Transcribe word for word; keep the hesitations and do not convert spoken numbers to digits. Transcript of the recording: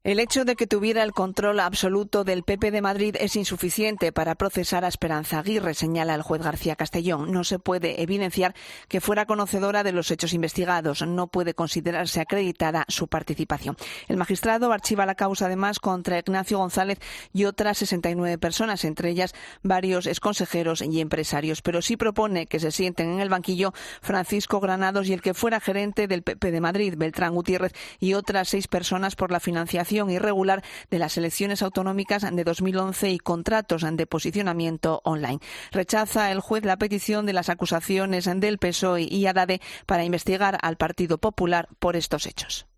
El hecho de que tuviera el control absoluto del P P de Madrid es insuficiente para procesar a Esperanza Aguirre, señala el juez García Castellón. No se puede evidenciar que fuera conocedora de los hechos investigados. No puede considerarse acreditada su participación. El magistrado archiva la causa, además, contra Ignacio González y otras sesenta y nueve personas, entre ellas varios exconsejeros y empresarios. Pero sí propone que se sienten en el banquillo Francisco Granados y el que fuera gerente del P P de Madrid, Beltrán Gutiérrez, y otras seis personas por la financiación irregular de las elecciones autonómicas de dos mil once y contratos de posicionamiento online. Rechaza el juez la petición de las acusaciones del P S O E y Haddad para investigar al Partido Popular por estos hechos.